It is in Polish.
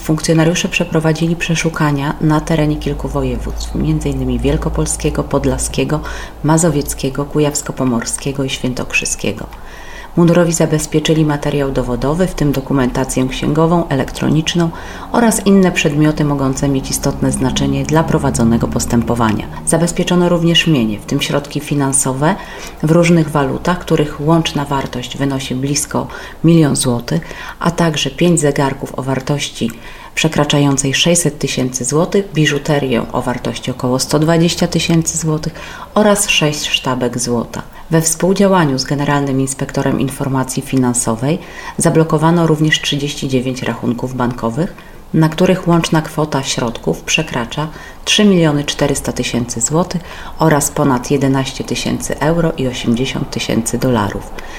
funkcjonariusze przeprowadzili przeszukania na terenie kilku województw, m.in. wielkopolskiego, podlaskiego, mazowieckiego, kujawsko-pomorskiego i świętokrzyskiego. Mundurowi zabezpieczyli materiał dowodowy, w tym dokumentację księgową, elektroniczną oraz inne przedmioty mogące mieć istotne znaczenie dla prowadzonego postępowania. Zabezpieczono również mienie, w tym środki finansowe w różnych walutach, których łączna wartość wynosi blisko 1 000 000 złotych, a także 5 zegarków o wartości przekraczającej 600 tysięcy złotych, biżuterię o wartości około 120 tysięcy złotych oraz 6 sztabek złota. We współdziałaniu z Generalnym Inspektorem Informacji Finansowej zablokowano również 39 rachunków bankowych, na których łączna kwota środków przekracza 3 400 000 złotych oraz ponad 11 tysięcy euro i 80 tysięcy dolarów.